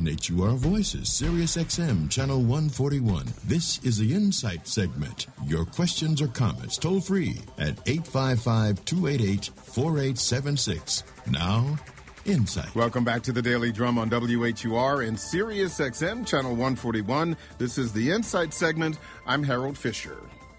KNHUR Voices, Sirius XM, Channel 141. This is the Insight segment. Your questions or comments toll free at 855-288-4876. Now, Insight. Welcome back to the Daily Drum on WHUR and Sirius XM, Channel 141. This is the Insight segment. I'm Harold Fisher.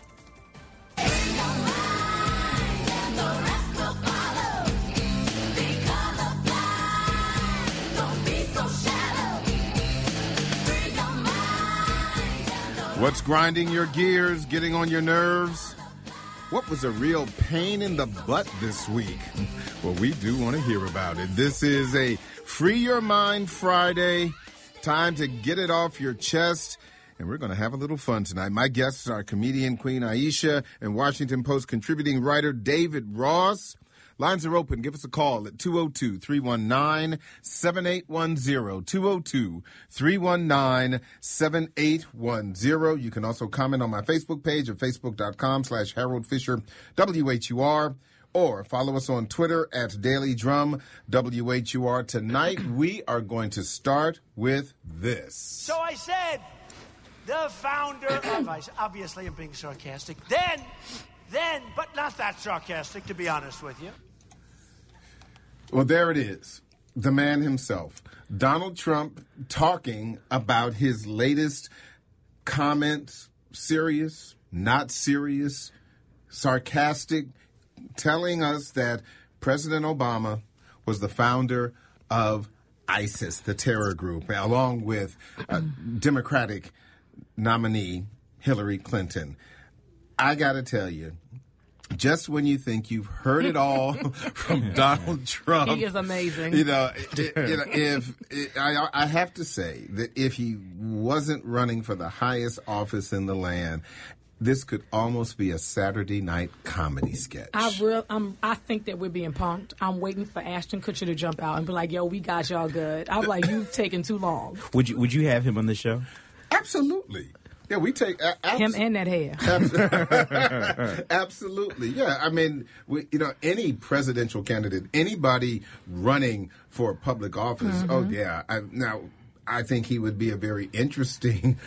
What's grinding your gears, getting on your nerves? What was a real pain in the butt this week? Well, we do want to hear about it. This is a Free Your Mind Friday. Time to get it off your chest. And we're going to have a little fun tonight. My guests are comedian Queen Aisha and Washington Post contributing writer David Ross. Lines are open. Give us a call at 202-319-7810, 202-319-7810. You can also comment on my Facebook page at facebook.com/Harold Fisher WHUR, or follow us on Twitter at Daily Drum WHUR. Tonight, we are going to start with this. So I said, the founder of ICE, obviously I'm being sarcastic, then, but not that sarcastic, to be honest with you. Well, there it is. The man himself, Donald Trump, talking about his latest comments, serious, not serious, sarcastic, telling us that President Obama was the founder of ISIS, the terror group, along with Democratic nominee Hillary Clinton. I got to tell you, just when you think you've heard it all from Donald Trump, he is amazing. I have to say that if he wasn't running for the highest office in the land, this could almost be a Saturday night comedy sketch. I think that we're being punked. I'm waiting for Ashton Kutcher to jump out and be like, "Yo, we got y'all good." I'm like, "You've taken too long." Would you have him on the show? Absolutely. Yeah, we take him and that hair. Absolutely. Yeah, I mean, any presidential candidate, anybody running for public office. Mm-hmm. Oh yeah. I think he would be a very interesting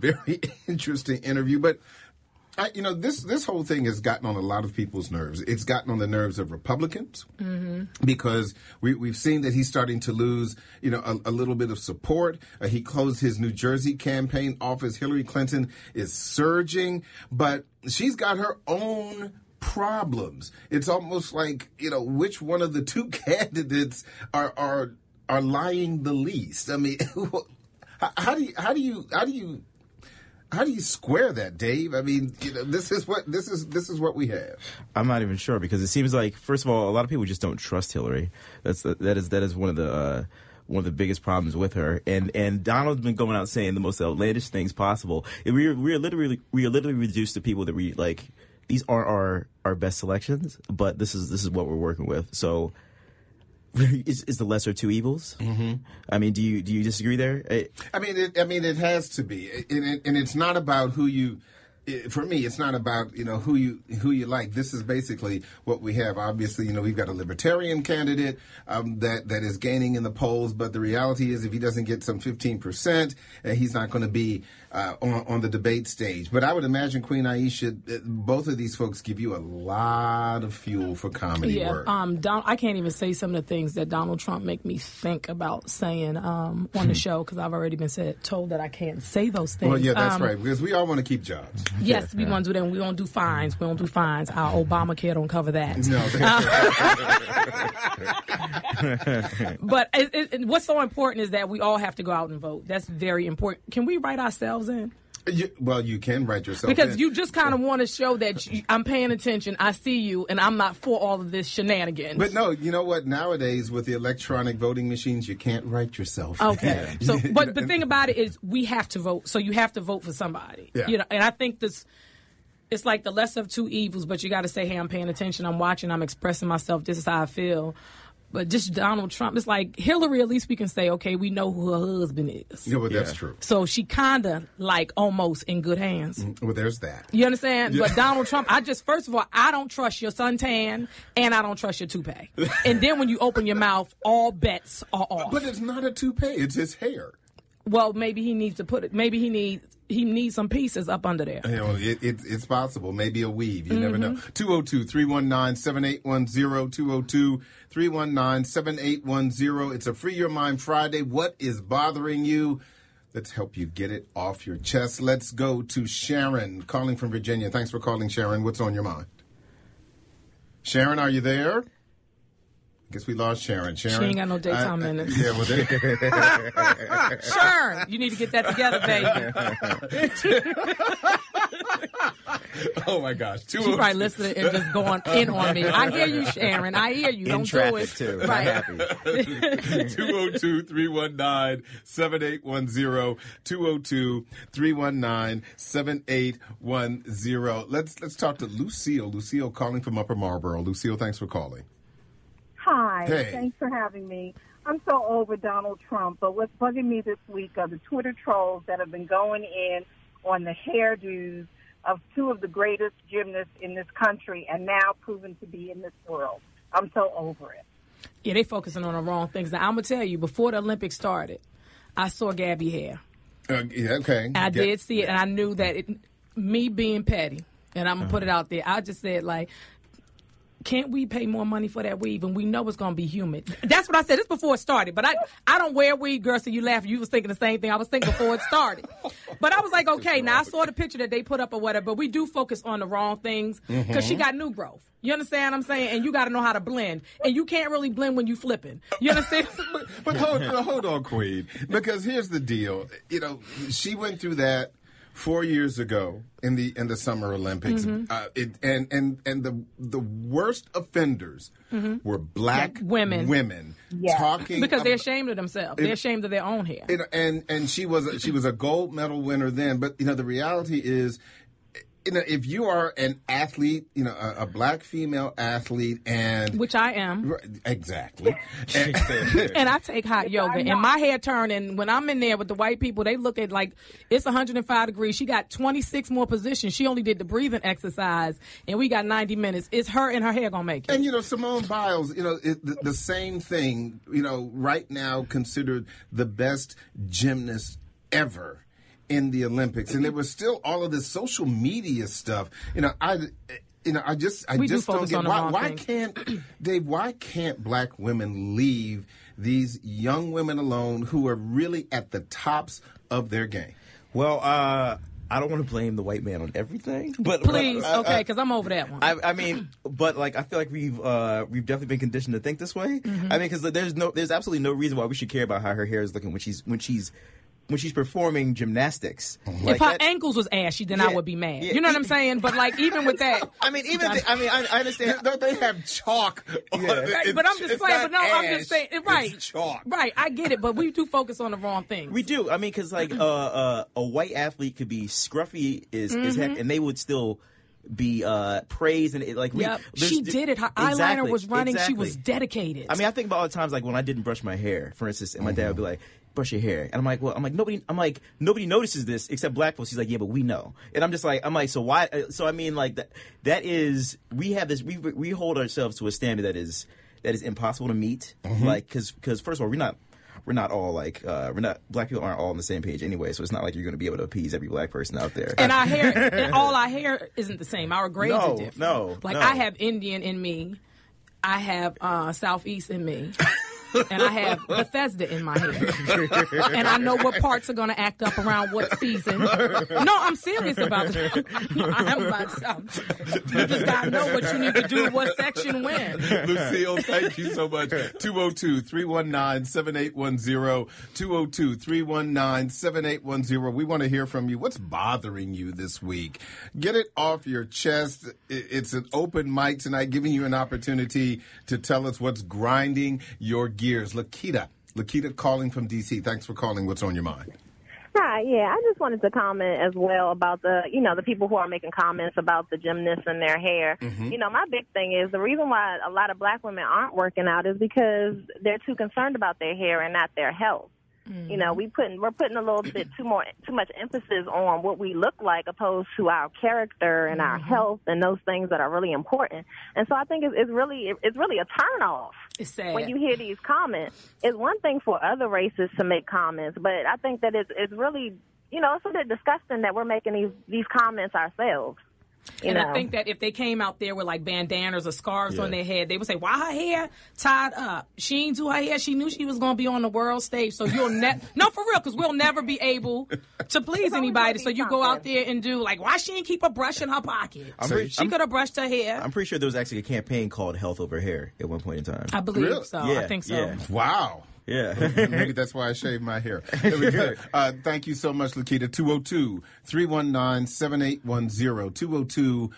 interview. But this whole thing has gotten on a lot of people's nerves. It's gotten on the nerves of Republicans because we've seen that he's starting to lose, a little bit of support. He closed his New Jersey campaign office. Hillary Clinton is surging, but she's got her own problems. It's almost like, which one of the two candidates are lying the least. I mean, how do you square that, Dave? I mean, this is what we have. I'm not even sure because it seems like, first of all, a lot of people just don't trust Hillary. That is one of the biggest problems with her. And Donald's been going out saying the most outlandish things possible. We are literally reduced to people that we like. These aren't our best selections, but this is what we're working with. So. Is the lesser two evils? Mm-hmm. I mean, do you disagree there? I mean, it has to be, and it's not about who you. For me, it's not about who you like. This is basically what we have. Obviously, we've got a libertarian candidate that is gaining in the polls, but the reality is, if he doesn't get some 15%, he's not going to be on the debate stage. But I would imagine, Queen Aisha, both of these folks give you a lot of fuel for comedy work. I can't even say some of the things that Donald Trump make me think about saying on the show because I've already been told that I can't say those things. Well, yeah, that's right, because we all want to keep jobs. Yes, we want to do that. We don't do fines. Our Obamacare don't cover that. No. But what's so important is that we all have to go out and vote. That's very important. Can we write ourselves in? You can write yourself because in. You just kind of want to show that I'm paying attention, I see you, and I'm not for all of this shenanigans. But no, you know what? Nowadays, with the electronic voting machines, you can't write yourself in. Okay. So, but the thing about it is we have to vote, so you have to vote for somebody. Yeah. And I think it's like the lesser of two evils, but you got to say, hey, I'm paying attention, I'm watching, I'm expressing myself, this is how I feel. But just Donald Trump, it's like Hillary, at least we can say, okay, we know who her husband is. Yeah, well, that's true. So she kind of almost in good hands. Well, there's that. You understand? Yeah. But Donald Trump, first of all, I don't trust your suntan and I don't trust your toupee. And then when you open your mouth, all bets are off. But it's not a toupee, it's his hair. Well, maybe he needs to put it. Maybe he needs some pieces up under there. You know, it's possible. Maybe a weave. You never know. 202-319-7810. 202-319-7810. It's a Free Your Mind Friday. What is bothering you? Let's help you get it off your chest. Let's go to Sharon calling from Virginia. Thanks for calling, Sharon. What's on your mind? Sharon, are you there? I guess we lost Sharon. She ain't got no daytime minutes. Yeah, well, Sharon, you need to get that together, baby. Oh, my gosh. She probably listening and just going in on me. I hear you, Sharon. I hear you. Don't do it. Too. Right. Happy. 202-319-7810. 202-319-7810. Let's talk to Lucille. Lucille calling from Upper Marlboro. Lucille, thanks for calling. Hi. Hey. Thanks for having me. I'm so over Donald Trump, but what's bugging me this week are the Twitter trolls that have been going in on the hairdos of two of the greatest gymnasts in this country and now proven to be in this world. I'm so over it. Yeah, they focusing on the wrong things. Now, I'm going to tell you, before the Olympics started, I saw Gabby hair. Yeah, okay. I did see it, and I knew that me being petty, and I'm going to put it out there, I just said, like, can't we pay more money for that weave? And we know it's going to be humid. That's what I said. This before it started. But I don't wear weave, girl, so you laugh. You was thinking the same thing I was thinking before it started. But I was like, okay, now I saw the picture that they put up or whatever, but we do focus on the wrong things because she got new growth. You understand what I'm saying? And you got to know how to blend. And you can't really blend when you flipping. You understand? But hold on, Queen. Because here's the deal. You know, she went through that 4 years ago in the Summer Olympics, and the worst offenders were black women talking because they're ashamed of themselves. They're ashamed of their own hair. And she was a gold medal winner then. But the reality is, if you are an athlete, a black female athlete, and which I am, exactly, and I take hot yoga, and my hair turn, and when I'm in there with the white people, they look at like it's 105 degrees. She got 26 more positions. She only did the breathing exercise, and we got 90 minutes. It's her and her hair gonna make it. And Simone Biles, the same thing. Right now considered the best gymnast ever in the Olympics, and there was still all of this social media stuff. I just don't get why can't Dave? Why can't black women leave these young women alone who are really at the tops of their game? Well, I don't want to blame the white man on everything, but please, okay, because I'm over that one. I mean, but like I feel like we've definitely been conditioned to think this way. I mean, because there's absolutely no reason why we should care about how her hair is looking when she's performing gymnastics. If her ankles was ashy, then I would be mad. You know what I'm saying? But like even with that, I understand. They have chalk. Right, but I'm just playing. But no, I'm just saying. Right, it's chalk. Right, I get it. But we do focus on the wrong things. We do. I mean, because like a white athlete could be scruffy as heck, and they would still be praised, and she did it. Her eyeliner was running. Exactly. She was dedicated. I mean, I think about all the times like when I didn't brush my hair, for instance, and my dad would be like, brush your hair, and I'm like nobody notices this except black folks. He's like, yeah, but we know. And I'm like so why? So I mean, like that is we have this, we hold ourselves to a standard that is impossible to meet. Like because first of all, we're not all like black people aren't all on the same page anyway, so it's not like you're going to be able to appease every black person out there. And our hair, and all our hair isn't the same. Our grades are different. No. I have Indian in me, I have Southeast in me. And I have Bethesda in my hair. And I know what parts are going to act up around what season. No, I'm serious about this. I am about something. You just got to know what you need to do, what section when. Lucille, thank you so much. 202-319-7810. 202-319-7810. We want to hear from you. What's bothering you this week? Get it off your chest. It's an open mic tonight, giving you an opportunity to tell us what's grinding your gears. Lakita calling from D.C. Thanks for calling. What's on your mind? Hi, yeah, I just wanted to comment as well about the people who are making comments about the gymnasts and their hair. My big thing is the reason why a lot of black women aren't working out is because they're too concerned about their hair and not their health. You know, we're putting a little bit too much emphasis on what we look like opposed to our character and our health and those things that are really important. And so I think it's really a turnoff. It's sad. When you hear these comments. It's one thing for other races to make comments, but I think that it's really, you know, it's a bit disgusting that we're making these comments ourselves. And I think that if they came out there with like bandanas or scarves on their head, they would say, why her hair tied up? She ain't do her hair. She knew she was going to be on the world stage. So you'll no, for real, because we'll never be able to please anybody. So you go out there and do like, why she ain't keep a brush in her pocket? She could have brushed her hair. I'm pretty sure there was actually a campaign called Health Over Hair at one point in time. I believe so. Yeah, I think so. yeah. Wow. Yeah. Maybe that's why I shaved my hair. Very good. Thank you so much, Lakita. 202-319-7810.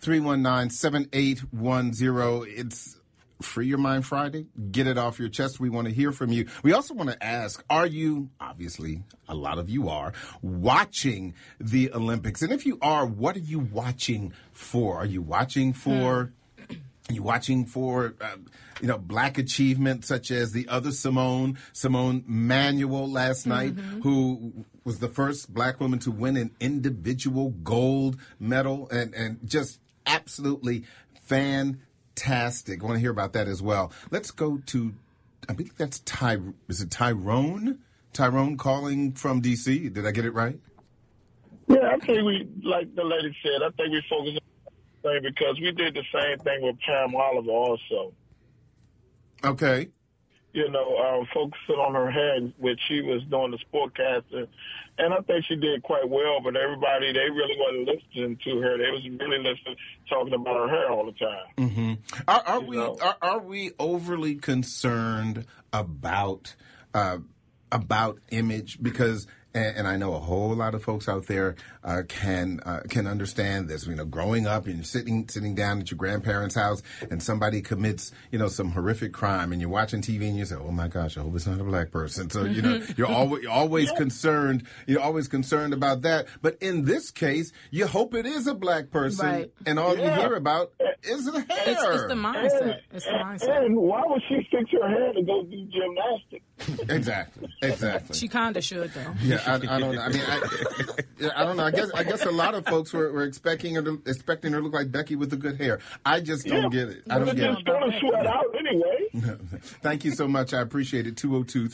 202-319-7810. It's Free Your Mind Friday. Get it off your chest. We want to hear from you. We also want to ask, are you, obviously, a lot of you are, watching the Olympics? And if you are, what are you watching for? Are you watching for... Are you watching for, Black achievement such as the other Simone Manuel last night, who was the first Black woman to win an individual gold medal and just absolutely fantastic. I want to hear about that as well. Let's go to, I believe that's is it Tyrone? Tyrone calling from D.C. Did I get it right? Yeah, I think like the lady said, I think we focus on because we did the same thing with Pam Oliver also. Okay. You know, focusing on her head, which she was doing the sportcaster. And I think she did quite well, but everybody, they really wasn't listening to her. They was really talking about her hair all the time. Mm-hmm. Are we overly concerned about image? Because and I know a whole lot of folks out there can understand this. You know, growing up and you're sitting down at your grandparents' house and somebody commits, some horrific crime, and you're watching TV and you say, "Oh my gosh, I hope it's not a Black person." So you're always concerned. You're always concerned about that. But in this case, you hope it is a Black person, right. And all you hear about is the hair. It's the mindset. It's the mindset. And why would she fix her hair to go do gymnastics? Exactly. She kind of should, though. Yeah, I don't know. I mean, I don't know. I guess a lot of folks were expecting her to look like Becky with the good hair. I just don't get it. I don't get it. It's going to sweat out anyway. Thank you so much. I appreciate it.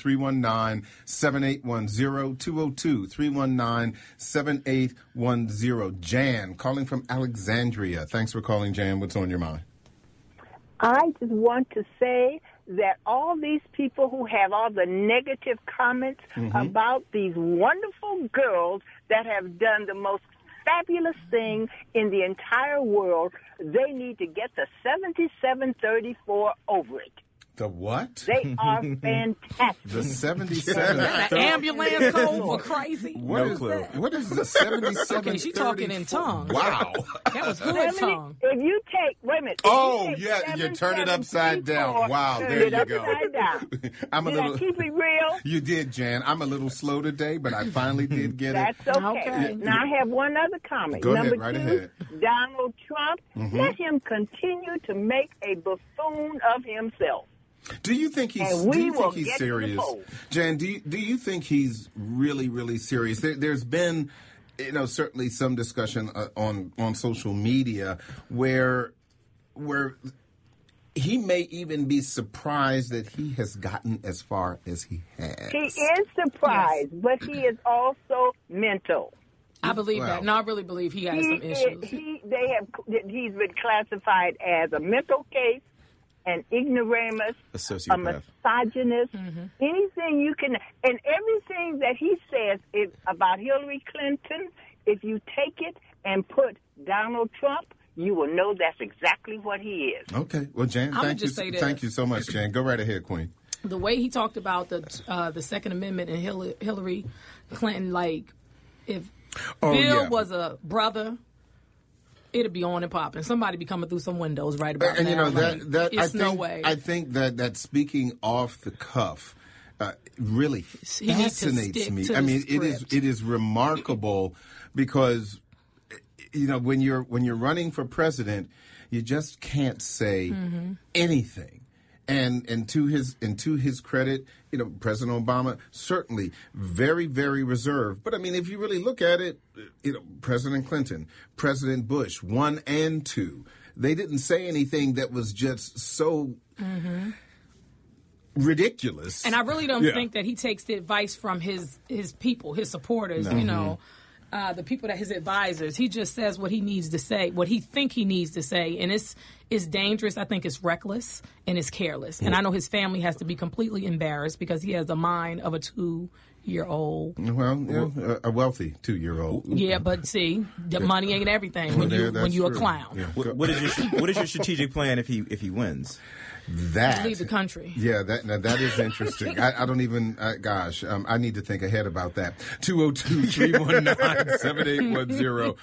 202-319-7810. 202-319-7810. Jan, calling from Alexandria. Thanks for calling, Jan. What's on your mind? I just want to say that all these people who have all the negative comments about these wonderful girls that have done the most fabulous thing in the entire world, they need to get the 7734 over it. The what? They are fantastic. The 77. The ambulance code for crazy. What is the 77? Okay, she talking in tongues. Wow. That was hood tongue. If you take, wait a minute. You turn it upside down. Wow, there you go. I'm a little. Did I keep it real? You did, Jan. I'm a little slow today, but I finally did get it. That's okay. Now I have one other comment. Go Number ahead, right 2, ahead. Donald Trump. Let him continue to make a buffoon of himself. Do you think he's serious? Jan, do you think he's really, really serious? There's been, certainly some discussion on social media where he may even be surprised that he has gotten as far as he has. He is surprised, but he is also mental. I believe that. No, I really believe he has some issues. He's been classified as a mental case, an ignoramus, a sociopath, a misogynist, anything you can, and everything that he says is about Hillary Clinton. If you take it and put Donald Trump, you will know that's exactly what he is. Okay. Well, Jan, thank you so much, Jan. Go right ahead, Queen. The way he talked about the Second Amendment and Hillary Clinton, like if Bill was a brother, it'd be on and popping. Somebody be coming through some windows right about now. I think that speaking off the cuff really fascinates me. I mean, it is remarkable because when you're running for president, you just can't say anything. And to his credit, President Obama certainly very, very reserved. But I mean, if you really look at it, President Clinton, President Bush, 1 and 2, they didn't say anything that was just so ridiculous. And I really don't think that he takes the advice from his people, his supporters, the people that his advisors. He just says what he needs to say, what he think he needs to say, and it's dangerous. I think it's reckless and it's careless. And I know his family has to be completely embarrassed because he has the mind of a 2-year-old. Well, a wealthy 2-year-old. Yeah, but see, the money ain't everything when you're a clown. Yeah. What is your strategic plan if he wins? That leave the country. Yeah, that is interesting. I don't even. I need to think ahead about that. 202-319-7810.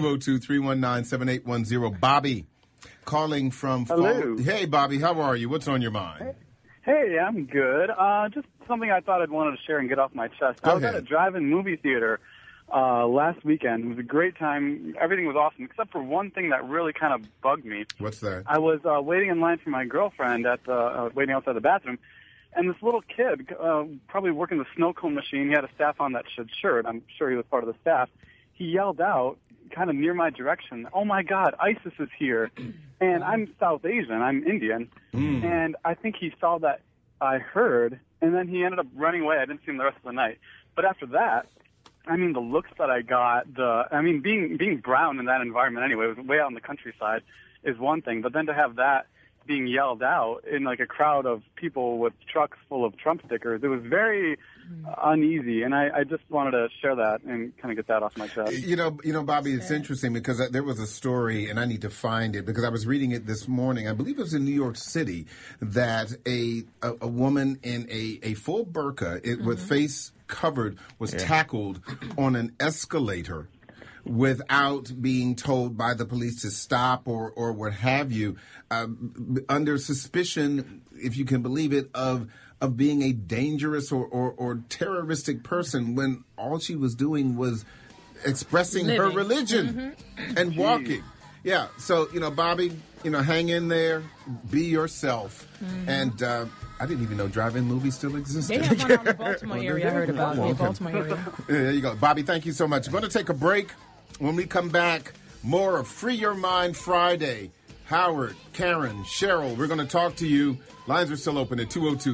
202-319-7810. Bobby, calling from. Hello. Hey, Bobby, how are you? What's on your mind? Hey, I'm good. Just something I thought I'd wanted to share and get off my chest. I was at a drive-in movie theater last weekend. It was a great time. Everything was awesome, except for one thing that really kind of bugged me. What's that? I was waiting in line for my girlfriend waiting outside the bathroom, and this little kid, probably working the snow cone machine, he had a staff on that shirt. I'm sure he was part of the staff. He yelled out, kind of near my direction, "Oh my God, ISIS is here!" And I'm South Asian. I'm Indian, and I think he saw that I heard, and then he ended up running away. I didn't see him the rest of the night. But after that, I mean, the looks that I got, being brown in that environment anyway, it was way out in the countryside, is one thing. But then to have that being yelled out in like a crowd of people with trucks full of Trump stickers, it was very uneasy. And I just wanted to share that and kind of get that off my chest. Bobby, it's interesting because there was a story, and I need to find it because I was reading it this morning. I believe it was in New York City that a woman in a full burqa with face covered was tackled on an escalator without being told by the police to stop or what have you, under suspicion, if you can believe it, of being a dangerous or terroristic person when all she was doing was expressing her religion and walking. Yeah, so, Bobby, hang in there, be yourself, and I didn't even know drive-in movies still existed. They have one out in the Baltimore area I heard about. Baltimore area. There you go. Bobby, thank you so much. We're going to take a break. When we come back, more of Free Your Mind Friday. Howard, Karen, Cheryl, we're going to talk to you. Lines are still open at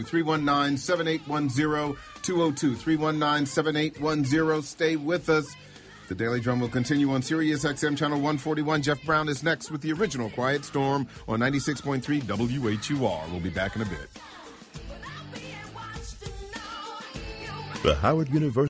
202-319-7810, 202-319-7810. Stay with us. The Daily Drum will continue on Sirius XM Channel 141. Jeff Brown is next with the original Quiet Storm on 96.3 WHUR. We'll be back in a bit. The Howard University